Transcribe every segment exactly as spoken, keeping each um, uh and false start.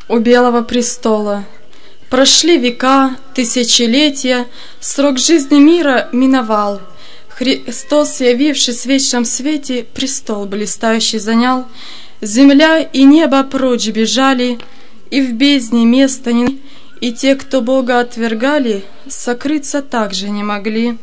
у Белого престола. Прошли века, тысячелетия, срок жизни мира миновал. Христос, явившись в вечном свете, престол блистающий занял. Земля и небо прочь бежали, и в бездне места не... И те, кто Бога отвергали, сокрыться также не могли.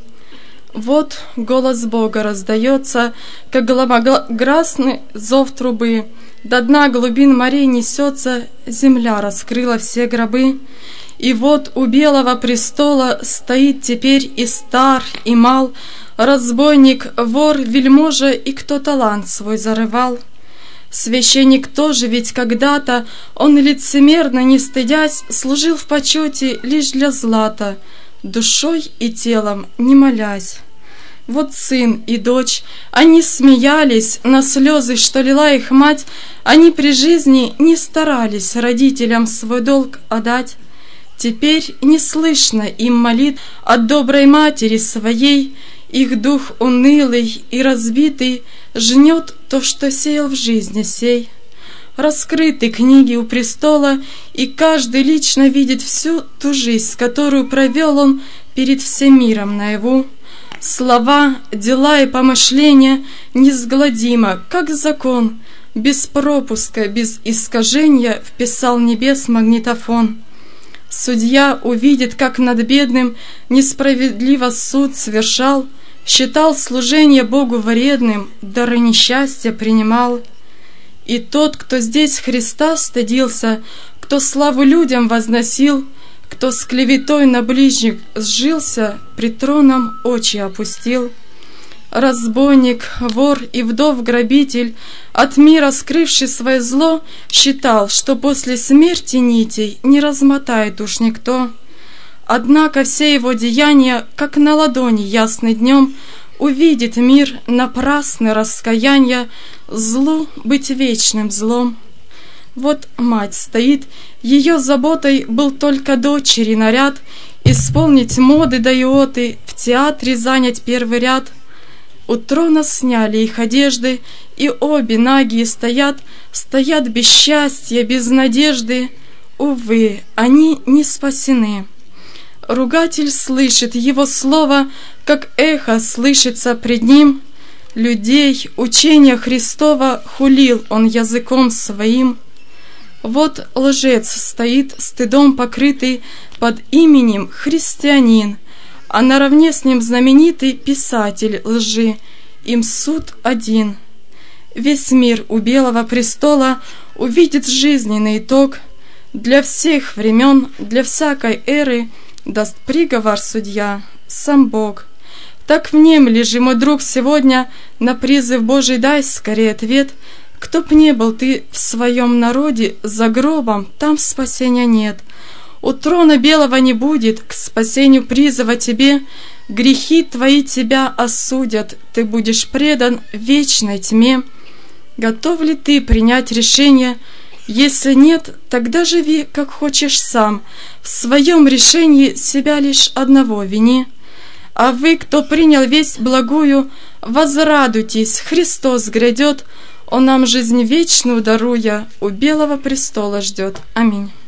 Вот голос Бога раздается, как громогласный зов трубы. До дна глубин морей несется, земля раскрыла все гробы. И вот у Белого престола стоит теперь и стар, и мал, разбойник, вор, вельможа, и кто талант свой зарывал. Священник тоже ведь когда-то, он лицемерно, не стыдясь, служил в почете лишь для злата, душой и телом не молясь. Вот сын и дочь, они смеялись на слезы, что лила их мать, они при жизни не старались родителям свой долг отдать. Теперь не слышно им молит от доброй матери своей, их дух унылый и разбитый жнет то, что сеял в жизни сей. Раскрыты книги у престола, и каждый лично видит всю ту жизнь, которую провел он перед всем миром наяву. Слова, дела и помышления несгладимо, как закон, без пропуска, без искажения вписал небес магнитофон. Судья увидит, как над бедным несправедливо суд совершал, считал служение Богу вредным, дары несчастья принимал. И тот, кто здесь Христа стыдился, кто славу людям возносил, кто с клеветой на ближних сжился, пред троном очи опустил. Разбойник, вор и вдов-грабитель, от мира скрывший свое зло, считал, что после смерти нитей не размотает уж никто. Однако все его деяния, как на ладони ясный днем, увидит мир напрасное раскаяние, злу быть вечным злом. Вот мать стоит, ее заботой был только дочери наряд, исполнить моды да иоты, в театре занять первый ряд. У трона сняли их одежды, и обе нагие стоят, стоят без счастья, без надежды. Увы, они не спасены. Ругатель слышит его слово, как эхо слышится пред ним. Людей, учения Христова хулил он языком своим. Вот лжец стоит, стыдом покрытый, под именем христианин, а наравне с ним знаменитый писатель лжи, им суд один. Весь мир у Белого престола увидит жизненный итог. Для всех времен, для всякой эры даст приговор судья, сам Бог. Так внемли же, мой друг, сегодня на призыв Божий дай скорее ответ. Кто б не был ты в своем народе, за гробом там спасения нет. У трона белого не будет к спасению призыва тебе. Грехи твои тебя осудят, ты будешь предан вечной тьме. Готов ли ты принять решение? Если нет, тогда живи, как хочешь сам. В своем решении себя лишь одного вини. А вы, кто принял весть благую, возрадуйтесь, Христос грядет, Он нам жизнь вечную даруя, у Белого престола ждет. Аминь.